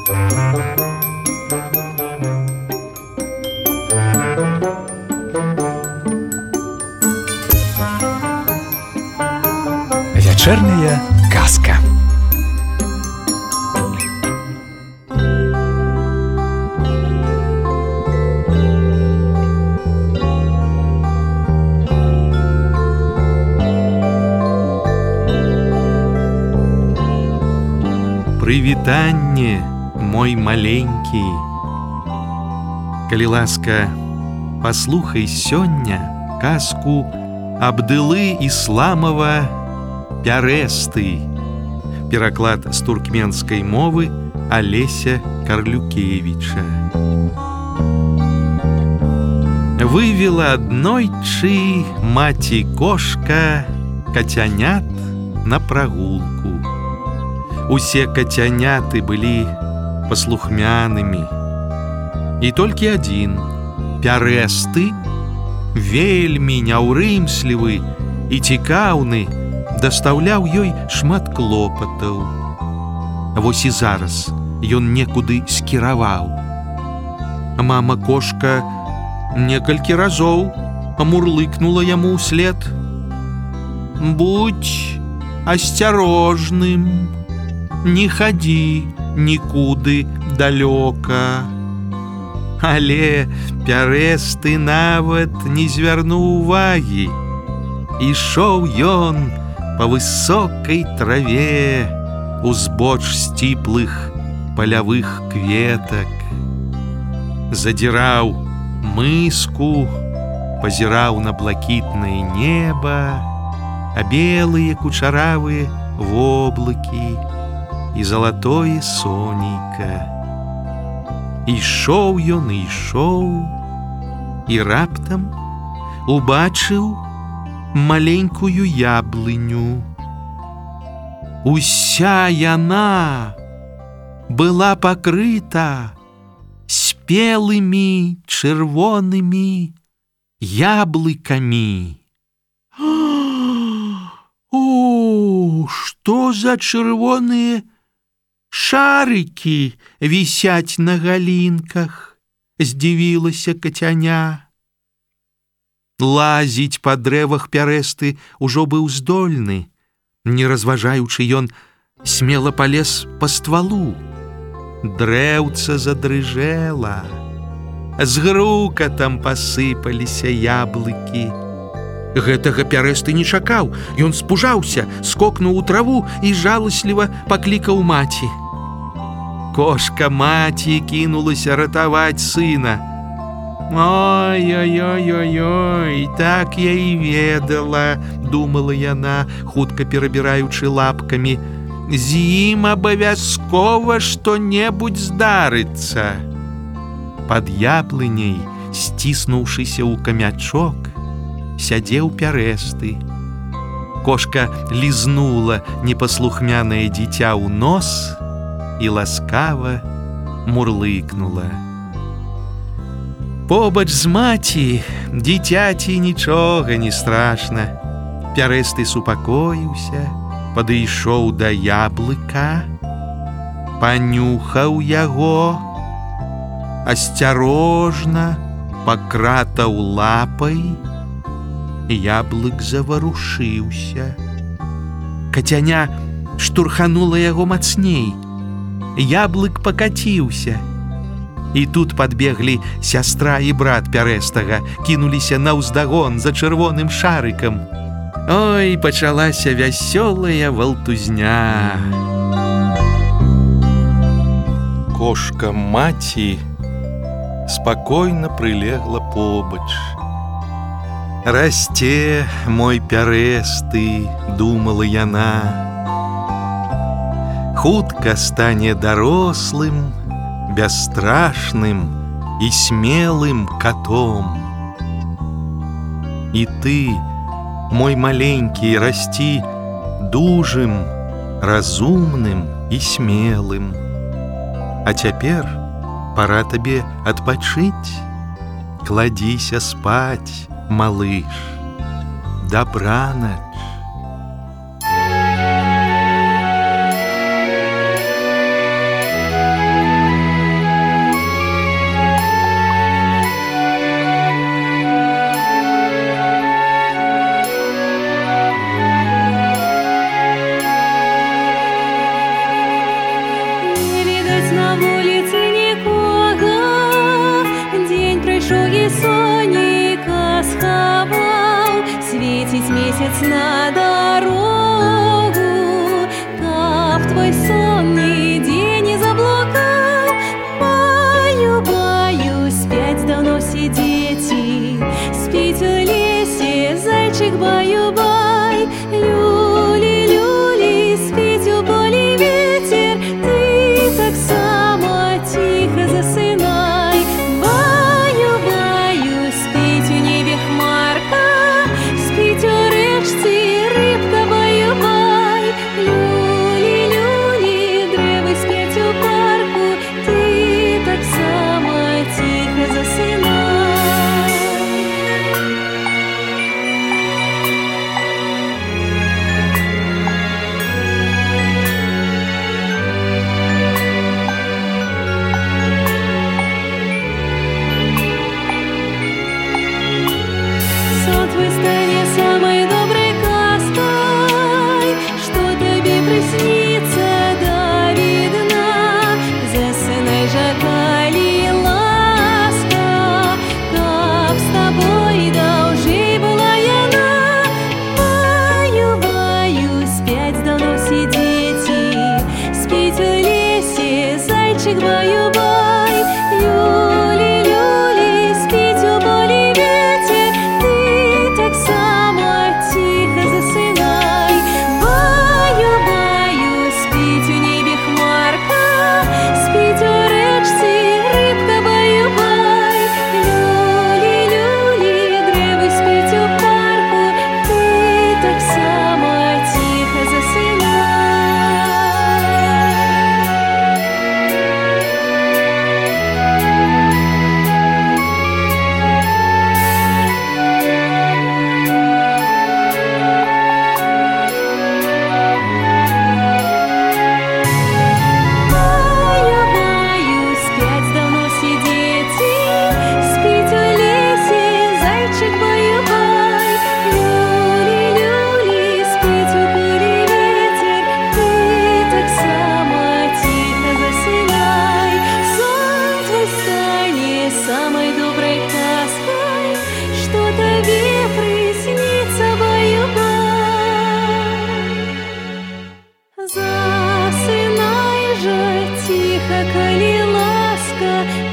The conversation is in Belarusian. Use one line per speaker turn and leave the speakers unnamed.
Вечерняя казка.
Прывітанне, мой маленькі. Калі ласка, паслухай сёння казку Абдылы Исламова «Пярэсты». Пераклад з туркменскай мовы Алеся Карлюкевіча. Вывела аднойчы маці-кошка кацянят на прагулку. Усе кацяняты былі паслухмянымі. І толькі адзін, Пярэсты, вельмі няўрымслівы і цікаўны, дастаўляў ёй шмат клопатаў. Вось і зараз ён некуды скіраваў. Мама-кошка некалькі разоў мурлыкнула яму ўслед: «Будь асцярожным, не хадзі нікуды далёка». Але Пярэсты нават не звярнуў увагі. Ішоў ён па высокай траве узбоч сціплых палявых кветак. Задзіраў мыску, пазіраў на блакітнае неба, а белыя кучаравыя воблакі і залатое сонейка. Ішоў ён, ішоў, і раптам убачыў маленькую яблыню. Уся яна была пакрыта спелымі чырвонымі яблыкамі. О, што за чырвоныя шарыкі вісяць на галінках, здзівілася кацяня. Лазіць па дрэвах Пярэсты ўжо быў здольны. Не разважаючы, ён смела палез па ствалу. Дрэўца задрыжэла, з грукатам пасыпаліся яблыкі. Гэтага Пярэсты не чакаў. Ён спужаўся, скокнуў у траву і жаласліва паклікаў маці. Кошка маці кінулася ратаваць сына. «Ой-ой-ой-ой-ой, так я і ведала», — думала яна, хутка перабіраючы лапкамі. «З ім абавязкова што-небудзь здарыцца». Пад яблыняй, сціснуўшыся ў камячок, сядзеў Пярэсты. Кошка лізнула непаслухмянае дзіця ў нос і ласкава мурлыкнула. Побач з маці дзіцяці нічога не страшна. Пярэсты супакоіўся, падышоў да яблыка, панюхаў яго, асцярожна пакратаў лапай. Яблык заварушыўся. Кацяня штурханула яго мацней. Яблык пакаціўся. І тут падбеглі сястра і брат Пярэстага, кінуліся наўздагон за чырвоным шарыкам. Ой, пачалася вясёлая валтузня. Кошка маці спакойна прылегла побач. «Расце мой Пярэсты», — думала яна. «Хутка стане дарослым, бясстрашным і смелым катом. І ты, мой маленькі, расці дужым, разумным і смелым. А цяпер пора табе адпачыць. Кладзіся спаць, малыш. Дабранач».
на вулиці нікого. День пройшов і сонечко сховав, світить місяць на дорогу. Кап твой сонний день і заблукав. Баю, спять давно всі діти, спіть у лісі зайчик баю-бай. Люлі, спіть у полі вітер, ти так само тихо засинай. Баю, спіть у небі хмарка, спіть у річці рибка баю-бай. Люлі, древи спять у парку, ти так само тихо засинай. Сон твой стане самой доброй казкой, что тебе приснится до видна. Засынай же, коли ласка, как с тобой должей была яна. Баю, спять давно все дети, спить в лесе зайчик баю-бай. Люли, спить у полі ветер, ти так само тихо засинай. Баю, спить у небі хмарка, спить у річці рибка баю-бай. Люлі, древи спить у парку, ти так само тихо засинай. Баю, спять давно всі діти, спіть у лісі зайчик баю-бай. Люлі, спіть у полі ветер, ти так само тихо засинай. Сон твой стане самой доброй казкой, что тебе приснится баю-бай. Засинай же тихо, коли ласка,